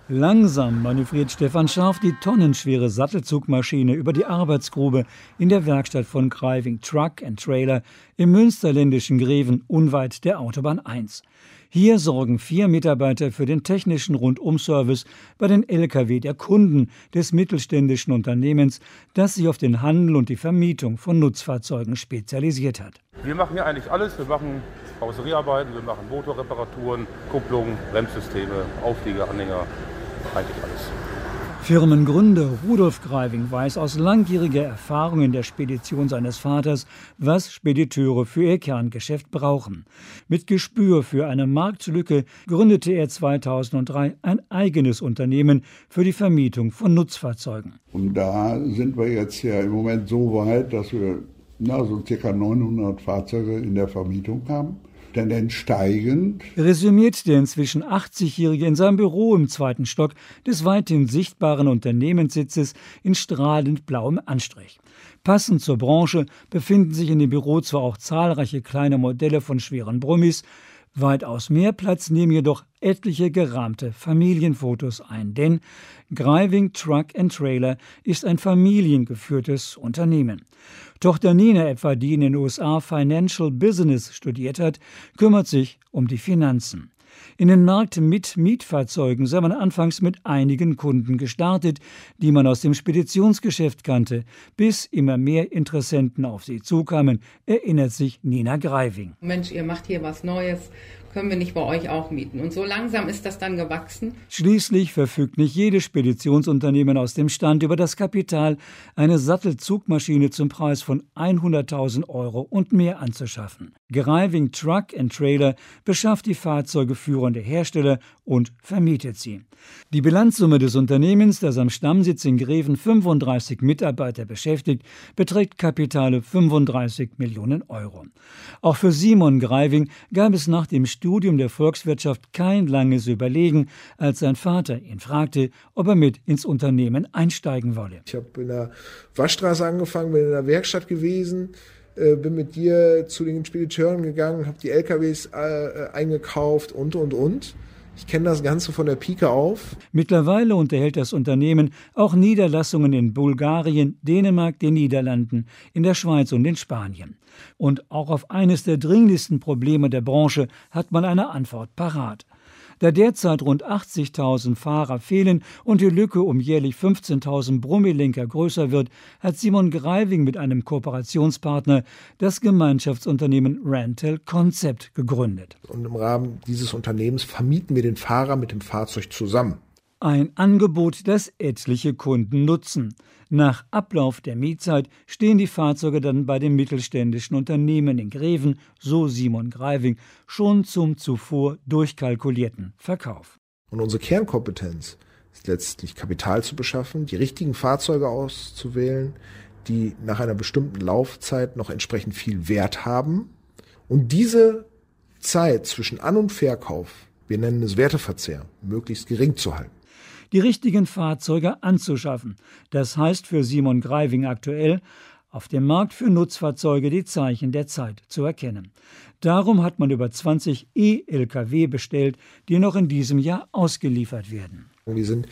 Langsam manövriert Stefan Scharf die tonnenschwere Sattelzugmaschine über die Arbeitsgrube in der Werkstatt von Greiving Truck & Trailer im münsterländischen Greven unweit der Autobahn 1. Hier sorgen 4 Mitarbeiter für den technischen Rundumservice bei den Lkw der Kunden des mittelständischen Unternehmens, das sich auf den Handel und die Vermietung von Nutzfahrzeugen spezialisiert hat. Wir machen hier eigentlich alles. Wir machen Karosseriearbeiten, wir machen Motorreparaturen, Kupplung, Bremssysteme, Auflieger, Anhänger, eigentlich alles. Firmengründer Rudolf Greiving weiß aus langjähriger Erfahrung in der Spedition seines Vaters, was Spediteure für ihr Kerngeschäft brauchen. Mit Gespür für eine Marktlücke gründete er 2003 ein eigenes Unternehmen für die Vermietung von Nutzfahrzeugen. Und da sind wir jetzt ja im Moment so weit, dass wir so ca. 900 Fahrzeuge in der Vermietung haben. Tendenz steigend. Resümiert der inzwischen 80-Jährige in seinem Büro im 2. Stock des weithin sichtbaren Unternehmenssitzes in strahlend blauem Anstrich. Passend zur Branche befinden sich in dem Büro zwar auch zahlreiche kleine Modelle von schweren Brummis, weitaus mehr Platz nehmen jedoch etliche gerahmte Familienfotos ein, denn Greiving Truck & Trailer ist ein familiengeführtes Unternehmen. Tochter Nina etwa, die in den USA Financial Business studiert hat, kümmert sich um die Finanzen. In den Markt mit Mietfahrzeugen sei man anfangs mit einigen Kunden gestartet, die man aus dem Speditionsgeschäft kannte, bis immer mehr Interessenten auf sie zukamen, erinnert sich Nina Greiving. Mensch, ihr macht hier was Neues, können wir nicht bei euch auch mieten? Und so langsam ist das dann gewachsen. Schließlich verfügt nicht jedes Speditionsunternehmen aus dem Stand über das Kapital, eine Sattelzugmaschine zum Preis von 100.000 € und mehr anzuschaffen. Greiving Truck & Trailer beschafft die Fahrzeuge führender Hersteller und vermietet sie. Die Bilanzsumme des Unternehmens, das am Stammsitz in Greven 35 Mitarbeiter beschäftigt, beträgt kapitale 35 Millionen €. Auch für Simon Greiving gab es nach dem Studium der Volkswirtschaft kein langes Überlegen, als sein Vater ihn fragte, ob er mit ins Unternehmen einsteigen wolle. Ich habe in der Waschstraße angefangen, bin in der Werkstatt gewesen, bin mit dir zu den Spediteuren gegangen, habe die LKWs eingekauft und. Ich kenne das Ganze von der Pike auf. Mittlerweile unterhält das Unternehmen auch Niederlassungen in Bulgarien, Dänemark, den Niederlanden, in der Schweiz und in Spanien. Und auch auf eines der dringlichsten Probleme der Branche hat man eine Antwort parat. Da derzeit rund 80.000 Fahrer fehlen und die Lücke um jährlich 15.000 Brummilenker größer wird, hat Simon Greiving mit einem Kooperationspartner das Gemeinschaftsunternehmen Rental Concept gegründet. Und im Rahmen dieses Unternehmens vermieten wir den Fahrer mit dem Fahrzeug zusammen. Ein Angebot, das etliche Kunden nutzen. Nach Ablauf der Mietzeit stehen die Fahrzeuge dann bei dem mittelständischen Unternehmen in Greven, so Simon Greiving, schon zum zuvor durchkalkulierten Verkauf. Und unsere Kernkompetenz ist letztlich Kapital zu beschaffen, die richtigen Fahrzeuge auszuwählen, die nach einer bestimmten Laufzeit noch entsprechend viel Wert haben. Und diese Zeit zwischen An- und Verkauf, wir nennen es Werteverzehr, möglichst gering zu halten. Die richtigen Fahrzeuge anzuschaffen. Das heißt für Simon Greiving aktuell, auf dem Markt für Nutzfahrzeuge die Zeichen der Zeit zu erkennen. Darum hat man über 20 E-Lkw bestellt, die noch in diesem Jahr ausgeliefert werden. Wir sind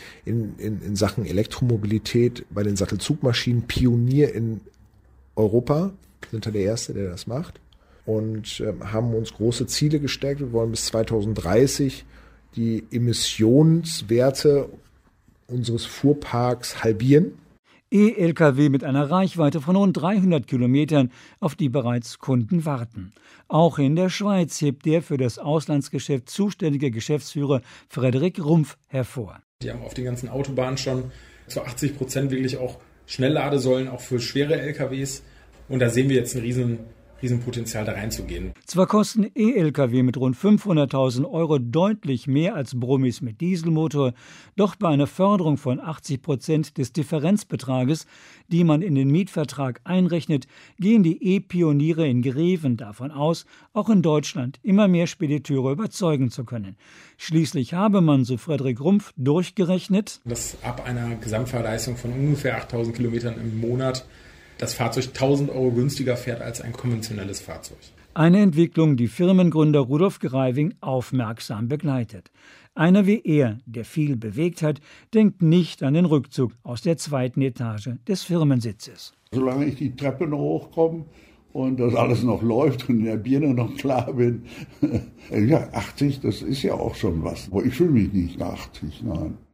in Sachen Elektromobilität bei den Sattelzugmaschinen Pionier in Europa. Wir sind da der Erste, der das macht. Und haben uns große Ziele gesteckt. Wir wollen bis 2030 die Emissionswerte unseres Fuhrparks halbieren. E-Lkw mit einer Reichweite von rund 300 Kilometern, auf die bereits Kunden warten. Auch in der Schweiz hebt der für das Auslandsgeschäft zuständige Geschäftsführer Frederik Rumpf hervor. Die haben auf den ganzen Autobahnen schon zu 80% wirklich auch Schnellladesäulen, auch für schwere LKWs. Und da sehen wir jetzt ein Riesenpotenzial da reinzugehen. Zwar kosten E-Lkw mit rund 500.000 € deutlich mehr als Brummis mit Dieselmotor, doch bei einer Förderung von 80% des Differenzbetrages, die man in den Mietvertrag einrechnet, gehen die E-Pioniere in Greven davon aus, auch in Deutschland immer mehr Spediteure überzeugen zu können. Schließlich habe man, so Frederik Rumpf, durchgerechnet, dass ab einer Gesamtfahrleistung von ungefähr 8.000 Kilometern im Monat das Fahrzeug 1.000 € günstiger fährt als ein konventionelles Fahrzeug. Eine Entwicklung, die Firmengründer Rudolf Greiving aufmerksam begleitet. Einer wie er, der viel bewegt hat, denkt nicht an den Rückzug aus der 2. Etage des Firmensitzes. Solange ich die Treppe noch hochkomme und das alles noch läuft und in der Birne noch klar bin, ja, 80, das ist ja auch schon was. Aber ich fühle mich nicht 80, nein.